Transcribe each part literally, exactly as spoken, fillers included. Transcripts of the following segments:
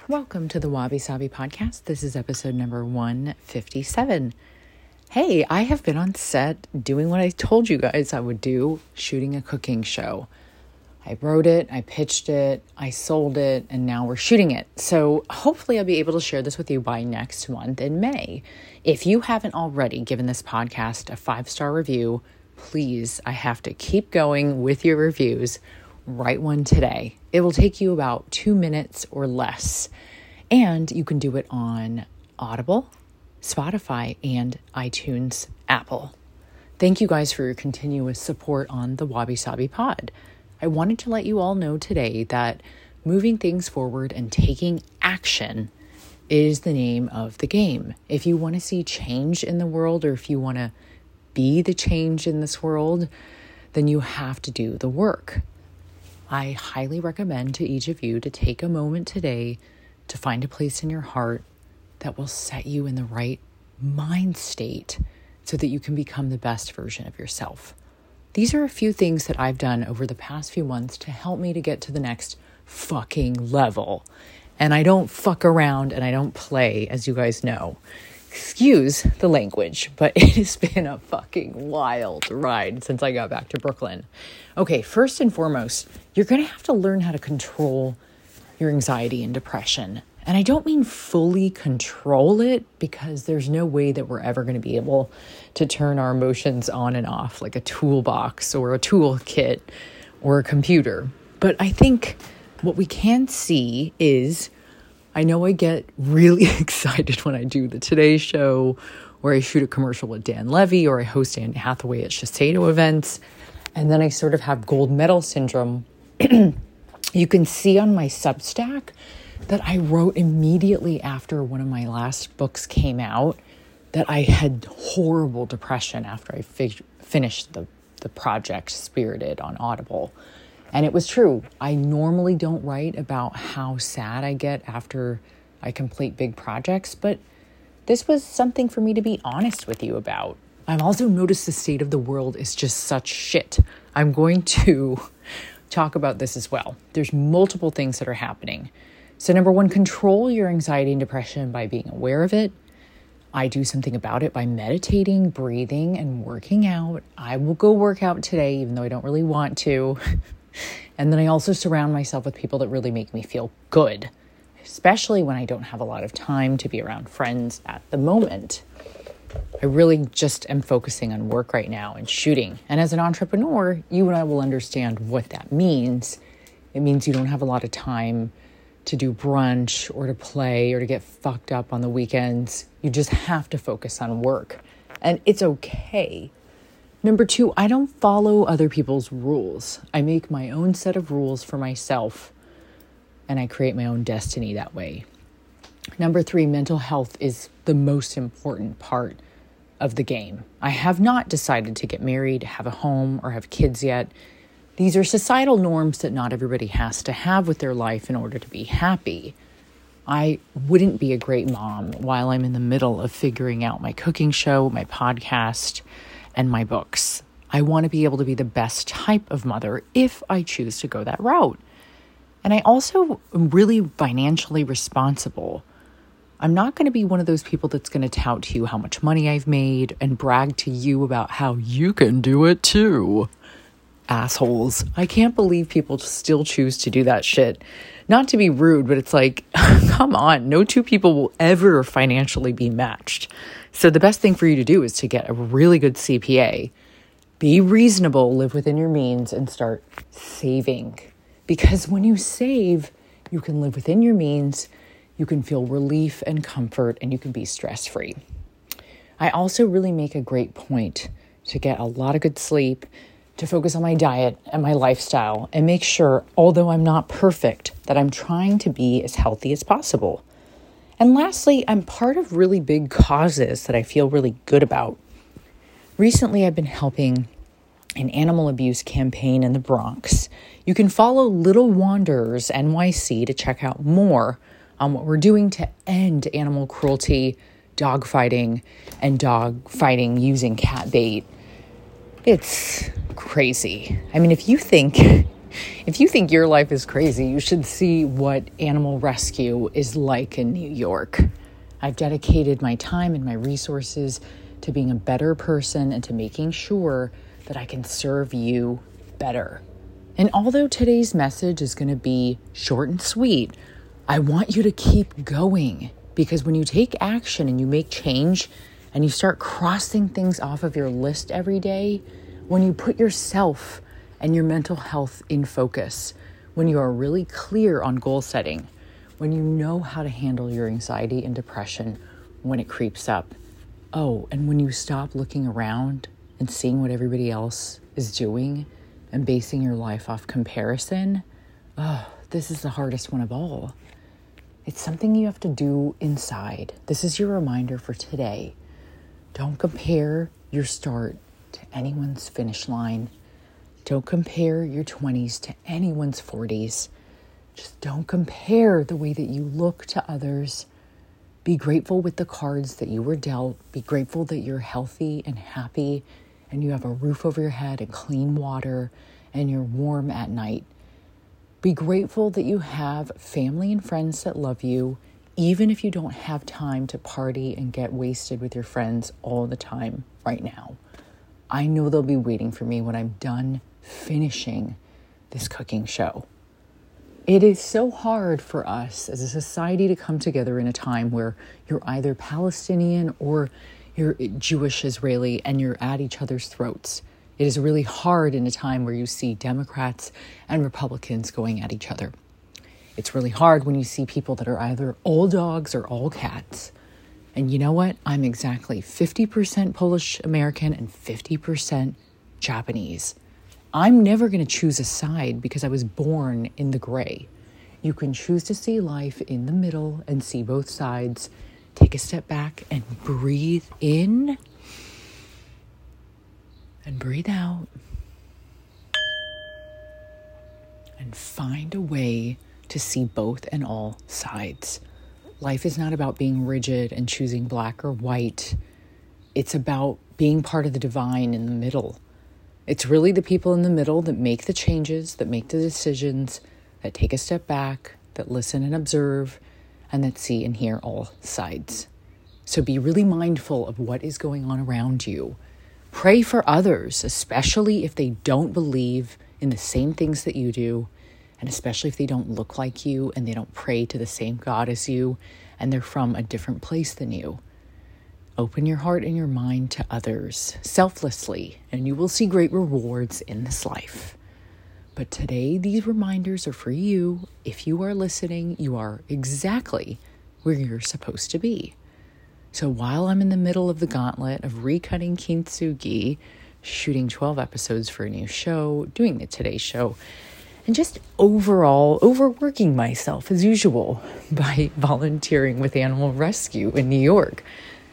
Welcome to the Wabi Sabi podcast. This is episode number one fifty-seven. Hey, I have been on set doing what I told you guys I would do, shooting a cooking show. I wrote it, I pitched it, I sold it, and now we're shooting it. So hopefully I'll be able to share this with you by next month in May. If you haven't already given this podcast a five-star review, please, I have to keep going with your reviews. Write one today. It will take you about two minutes or less. And you can do it on Audible, Spotify, and iTunes, Apple. Thank you guys for your continuous support on the Wabi Sabi pod. I wanted to let you all know today that moving things forward and taking action is the name of the game. If you want to see change in the world, or if you want to be the change in this world, then you have to do the work. I highly recommend to each of you to take a moment today to find a place in your heart that will set you in the right mind state so that you can become the best version of yourself. These are a few things that I've done over the past few months to help me to get to the next fucking level. And I don't fuck around and I don't play, as you guys know. Excuse the language, but it has been a fucking wild ride since I got back to Brooklyn. Okay, first and foremost, you're going to have to learn how to control your anxiety and depression. And I don't mean fully control it, because there's no way that we're ever going to be able to turn our emotions on and off like a toolbox or a toolkit or a computer. But I think what we can see is, I know I get really excited when I do the Today Show, or I shoot a commercial with Dan Levy, or I host Anne Hathaway at Shiseido events, and then I sort of have gold medal syndrome. You can see on my Substack that I wrote immediately after one of my last books came out that I had horrible depression after I fi- finished the, the project Spirited on Audible. And it was true. I normally don't write about how sad I get after I complete big projects, but this was something for me to be honest with you about. I've also noticed the state of the world is just such shit. I'm going to talk about this as well. There's multiple things that are happening. So number one, control your anxiety and depression by being aware of it. I do something about it by meditating, breathing, and working out. I will go work out today, even though I don't really want to. And then I also surround myself with people that really make me feel good, especially when I don't have a lot of time to be around friends at the moment. I really just am focusing on work right now and shooting. And as an entrepreneur, you and I will understand what that means. It means you don't have a lot of time to do brunch or to play or to get fucked up on the weekends. You just have to focus on work. And it's okay. Number two, I don't follow other people's rules. I make my own set of rules for myself, and I create my own destiny that way. Number three, mental health is the most important part of the game. I have not decided to get married, have a home, or have kids yet. These are societal norms that not everybody has to have with their life in order to be happy. I wouldn't be a great mom while I'm in the middle of figuring out my cooking show, my podcast, and my books. I want to be able to be the best type of mother if I choose to go that route. And I also am really financially responsible. I'm not going to be one of those people that's going to tout to you how much money I've made and brag to you about how you can do it too. Assholes. I can't believe people still choose to do that shit. Not to be rude, but it's like, come on, no two people will ever financially be matched. So the best thing for you to do is to get a really good C P A, be reasonable, live within your means, and start saving. Because when you save, you can live within your means, you can feel relief and comfort, and you can be stress-free. I also really make a great point to get a lot of good sleep, to focus on my diet and my lifestyle, and make sure, although I'm not perfect, that I'm trying to be as healthy as possible. And lastly, I'm part of really big causes that I feel really good about. Recently, I've been helping an animal abuse campaign in the Bronx. You can follow Little Wanderers N Y C to check out more on what we're doing to end animal cruelty, dog fighting, and dog fighting using cat bait. It's crazy. I mean, if you think If you think your life is crazy, you should see what animal rescue is like in New York. I've dedicated my time and my resources to being a better person and to making sure that I can serve you better. And although today's message is going to be short and sweet, I want you to keep going, because when you take action and you make change and you start crossing things off of your list every day, when you put yourself and your mental health in focus, when you are really clear on goal setting, when you know how to handle your anxiety and depression when it creeps up. Oh, and when you stop looking around and seeing what everybody else is doing and basing your life off comparison, oh, this is the hardest one of all. It's something you have to do inside. This is your reminder for today. Don't compare your start to anyone's finish line. Don't compare your twenties to anyone's forties. Just don't compare the way that you look to others. Be grateful with the cards that you were dealt. Be grateful that you're healthy and happy and you have a roof over your head and clean water and you're warm at night. Be grateful that you have family and friends that love you, even if you don't have time to party and get wasted with your friends all the time right now. I know they'll be waiting for me when I'm done finishing this cooking show. It is so hard for us as a society to come together in a time where you're either Palestinian or you're Jewish Israeli and you're at each other's throats. It is really hard in a time where you see Democrats and Republicans going at each other. It's really hard when you see people that are either all dogs or all cats. And you know what? I'm exactly fifty percent Polish American and fifty percent Japanese. I'm never going to choose a side because I was born in the gray. You can choose to see life in the middle and see both sides. Take a step back and breathe in and breathe out. And find a way to see both and all sides. Life is not about being rigid and choosing black or white. It's about being part of the divine in the middle. It's really the people in the middle that make the changes, that make the decisions, that take a step back, that listen and observe, and that see and hear all sides. So be really mindful of what is going on around you. Pray for others, especially if they don't believe in the same things that you do, and especially if they don't look like you and they don't pray to the same God as you, and they're from a different place than you. Open your heart and your mind to others selflessly, and you will see great rewards in this life. But today, these reminders are for you. If you are listening, you are exactly where you're supposed to be. So while I'm in the middle of the gauntlet of recutting Kintsugi, shooting twelve episodes for a new show, doing the Today Show, and just overall overworking myself as usual by volunteering with Animal Rescue in New York,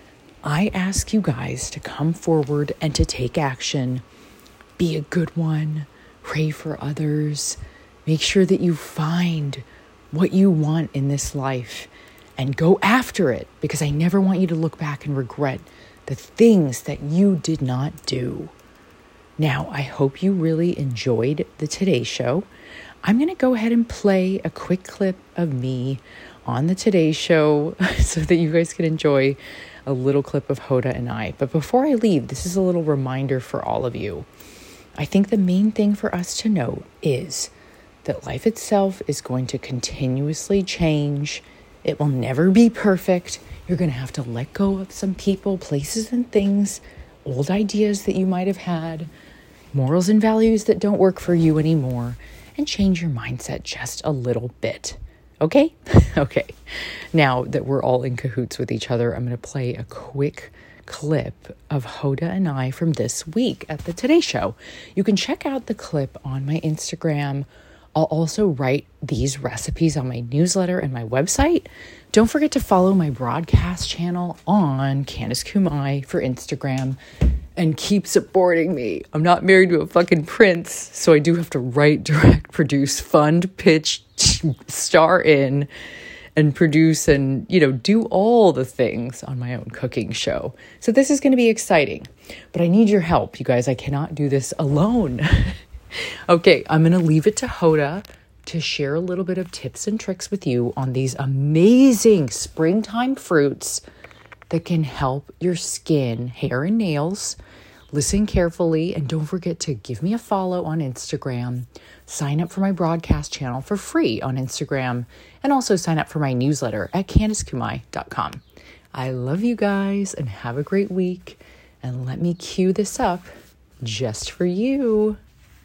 I ask you guys to come forward and to take action. Be a good one. Pray for others. Make sure that you find what you want in this life and go after it, because I never want you to look back and regret the things that you did not do. Now, I hope you really enjoyed the Today Show. I'm going to go ahead and play a quick clip of me on the Today Show so that you guys can enjoy a little clip of Hoda and I. But before I leave, this is a little reminder for all of you. I think the main thing for us to note is that life itself is going to continuously change. It will never be perfect. You're going to have to let go of some people, places, and things, old ideas that you might have had, morals and values that don't work for you anymore, and change your mindset just a little bit. Okay? Okay. Now that we're all in cahoots with each other, I'm going to play a quick clip of Hoda and I from this week at the Today Show. You can check out the clip on my Instagram. I'll also write these recipes on my newsletter and my website. Don't forget to follow my broadcast channel on Candice Kumai for Instagram and keep supporting me. I'm not married to a fucking prince, so I do have to write, direct, produce, fund, pitch, star in, and produce and, you know, do all the things on my own cooking show. So this is going to be exciting, but I need your help, you guys. I cannot do this alone. Okay, I'm going to leave it to Hoda to share a little bit of tips and tricks with you on these amazing springtime fruits that can help your skin, hair, and nails. Listen carefully, and don't forget to give me a follow on Instagram. Sign up for my broadcast channel for free on Instagram, and also sign up for my newsletter at candice kumai dot com. I love you guys, and have a great week. And let me cue this up just for you.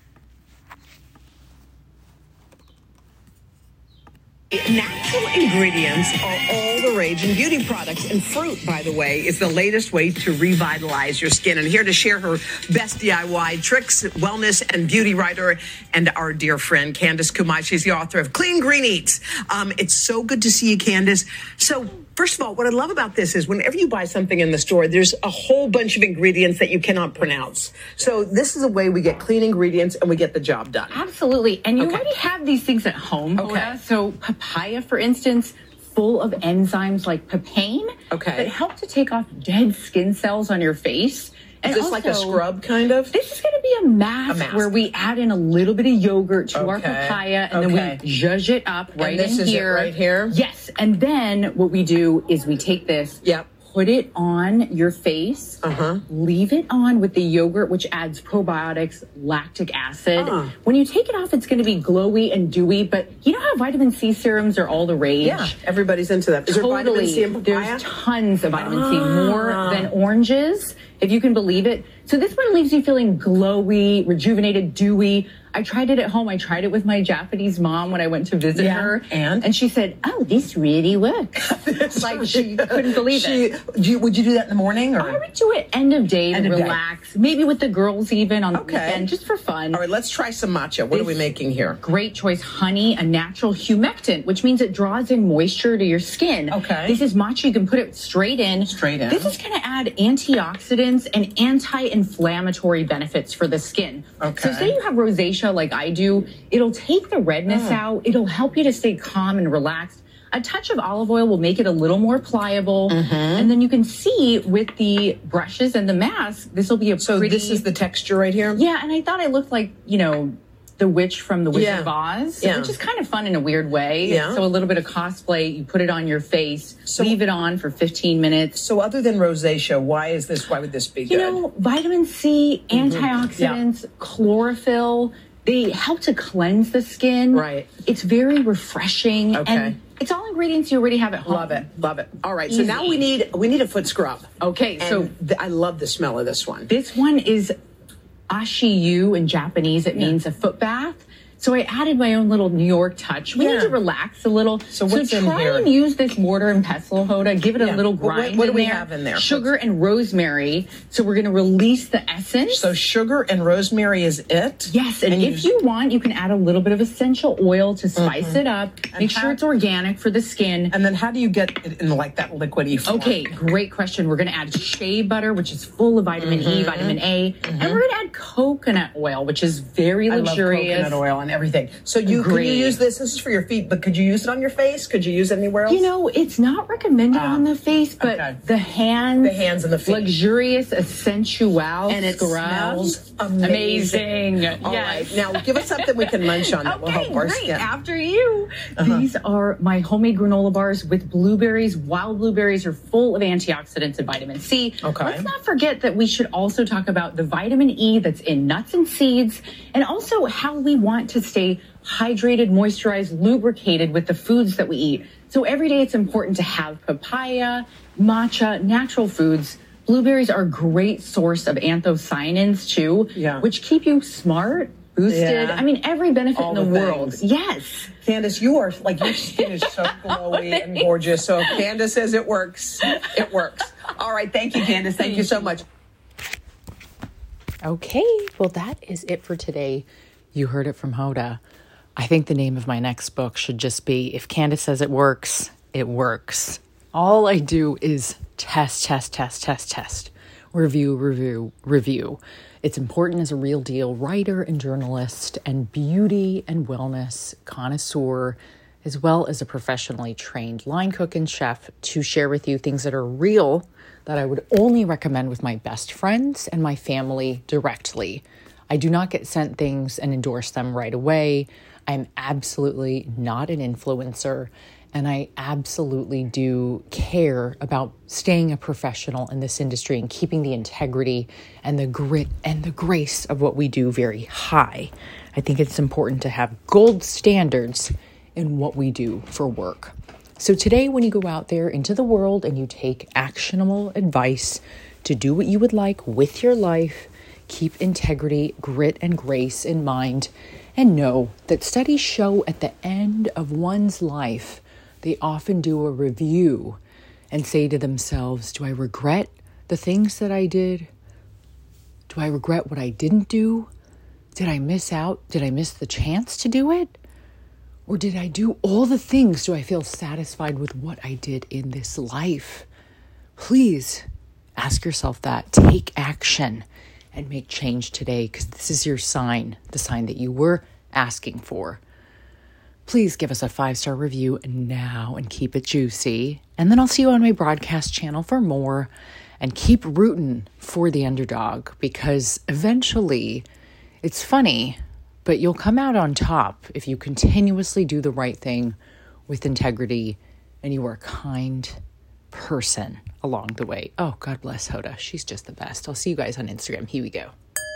Natural ingredients are all the rage in beauty products, and fruit, by the way, is the latest way to revitalize your skin. And here to share her best D I Y tricks, wellness and beauty writer, and our dear friend Candice Kumai. She's the author of Clean Green Eats. Um, it's so good to see you, Candice. So first of all, what I love about this is whenever you buy something in the store, there's a whole bunch of ingredients that you cannot pronounce. So this is a way we get clean ingredients and we get the job done. Absolutely. And you Okay. already have these things at home. Okay. Hoda. So papaya, for instance, full of enzymes like papain Okay. that help to take off dead skin cells on your face. And Is this like a also, scrub, kind of? This is going to be a mask, A mask. where we add in a little bit of yogurt to our Okay. papaya, and Okay. then we zhuzh it up right this in is it here. right here? Yes. And then what we do is we take this, Yep. put it on your face, Uh-huh. leave it on with the yogurt, which adds probiotics, lactic acid. Uh. When you take it off, it's going to be glowy and dewy, but you know how vitamin C serums are all the rage? Yeah, everybody's into that. Is there Totally. vitamin C in papaya? There's tons of vitamin C, Ah. more than oranges, if you can believe it. So this one leaves you feeling glowy, rejuvenated, dewy. I tried it at home. I tried it with my Japanese mom when I went to visit Yeah, her. and? And she said, oh, this really works. Like she couldn't believe She- it. do you- would you do that in the morning? Or? I would do it end of day End to of day. relax. Maybe with the girls even on the Okay. weekend, just for fun. All right, let's try some matcha. What are we This- making here? Great choice. Honey, a natural humectant, which means it draws in moisture to your skin. Okay. This is matcha. You can put it straight in. Straight in. This is going to add antioxidants and anti-inflammatory benefits for the skin. Okay. So say you have rosacea like I do, it'll take the redness Oh. out. It'll help you to stay calm and relaxed. A touch of olive oil will make it a little more pliable. Mm-hmm. And then you can see with the brushes and the mask, this will be a So pretty... this is the texture right here? Yeah, and I thought I looked like, you know, the witch from The Wizard Yeah. of Oz, Yeah. which is kind of fun in a weird way. Yeah. So a little bit of cosplay, you put it on your face, So- leave it on for fifteen minutes. So other than rosacea, why is this, why would this be You good? know, vitamin C, antioxidants, chlorophyll, they help to cleanse the skin. Right. It's very refreshing. Okay. And it's all ingredients you already have at home. Love it, love it. All right, so now Easy. we need we need a foot scrub. Okay, And so th- I love the smell of this one. this one is Ashiyu in Japanese. It means a foot bath. So I added my own little New York touch. We Yeah. need to relax a little. So what's in try here? and use this mortar and pestle, Hoda. Give it Yeah. a little Well, what- grind. what do in we there. have in there? Sugar and rosemary. So we're going to release the essence. So sugar and rosemary is it? Yes, and, if you want, you can add a little bit of essential oil to spice it up. Make how- sure it's organic for the skin. And then how do you get it in like that liquidy form? Okay, great question. We're going to add shea butter, which is full of vitamin Mm-hmm. E, vitamin A, and we're going to add coconut oil, which is very I love luxurious. coconut oil and everything. So you can you Great. use this? This is for your feet, but could you use it on your face? Could you use it anywhere else? You know, it's not recommended on the face, but okay. the hands, The hands and the feet. luxurious, essential and it scrub. smells amazing. Amazing. All Yes. right, now give us something we can munch on that will help Okay, our great. skin. After you. These are my homemade granola bars with blueberries. Wild blueberries are full of antioxidants and vitamin C. Okay. Let's not forget that we should also talk about the vitamin E that's in nuts and seeds, and also how we want to stay hydrated, moisturized, lubricated with the foods that we eat. So every day it's important to have papaya, matcha, natural foods. Blueberries are a great source of anthocyanins too, Yeah. which keep you smart, boosted. Yeah. I mean, every benefit All in the, the world. things. Yes. Candace, you are like your skin is so glowy and gorgeous. So if Candace says it works, it works. All right, thank you, Candace. Thank you so much. Okay, well, that is it for today. You heard it from Hoda. I think the name of my next book should just be If Candace Says It Works, It Works. All I do is test, test, test, test, test, review, review, review. It's important as a real deal writer and journalist and beauty and wellness connoisseur, as well as a professionally trained line cook and chef, to share with you things that are real that I would only recommend with my best friends and my family directly. I do not get sent things and endorse them right away. I'm absolutely not an influencer, and I absolutely do care about staying a professional in this industry and keeping the integrity and the grit and the grace of what we do very high. I think it's important to have gold standards in what we do for work. So today, when you go out there into the world and you take actionable advice to do what you would like with your life, keep integrity, grit, and grace in mind, and know that studies show at the end of one's life, they often do a review and say to themselves, do I regret the things that I did? Do I regret what I didn't do? Did I miss out? Did I miss the chance to do it? Or did I do all the things? Do I feel satisfied with what I did in this life? Please ask yourself that. Take action and make change today, because this is your sign, the sign that you were asking for. Please give us a five-star review now and keep it juicy. And then I'll see you on my broadcast channel for more. And keep rooting for the underdog, because eventually, it's funny, but you'll come out on top if you continuously do the right thing with integrity and you are a kind person along the way. Oh, God bless Hoda. She's just the best. I'll see you guys on Instagram. Here we go.